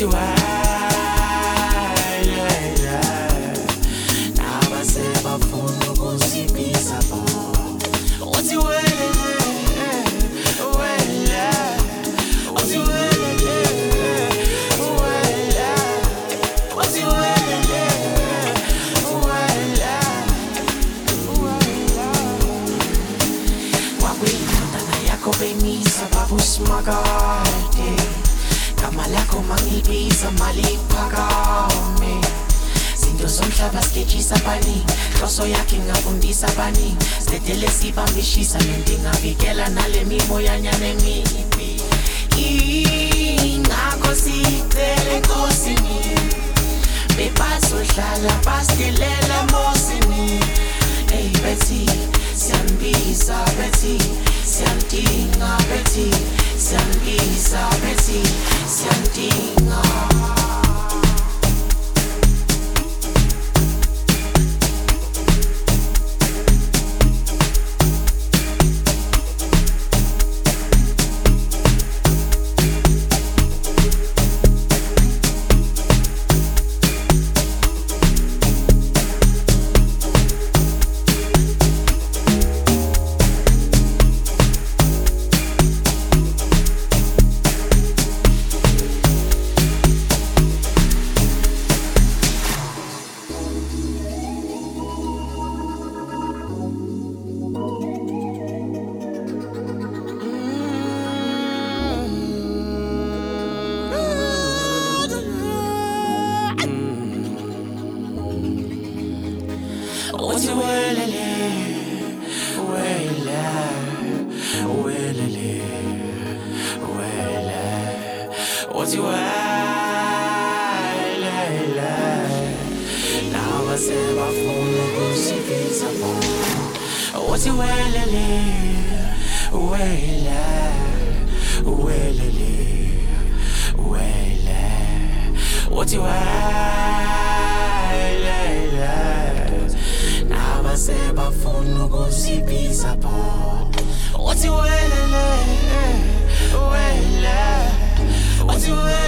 uthi wele nabasebafuna ukusibisa bo uthi wele wele uthi wele wele uthi wele wele wabuyindana yakho bemisa babusmakade gama lakho mangibiza mali iphakame zinto zomhlaba sikejisa baningi hloso yakhe ngafundisa baningi sidedele sibambishisa nento ingavikela nale mimoyanyana emibi ingakho sicele enkosini bebazohlala basidelela mosini hey bethi siyanbiza bethi siyandinga bethi siyanbiza bethi siyandinga uthi welele wele welele wele uthi welele nabasebafuna ukusibisa bo uthi welele wele welele wele uthi welele nabasebafuna ukusibisa bo uthi welele wele uthi welele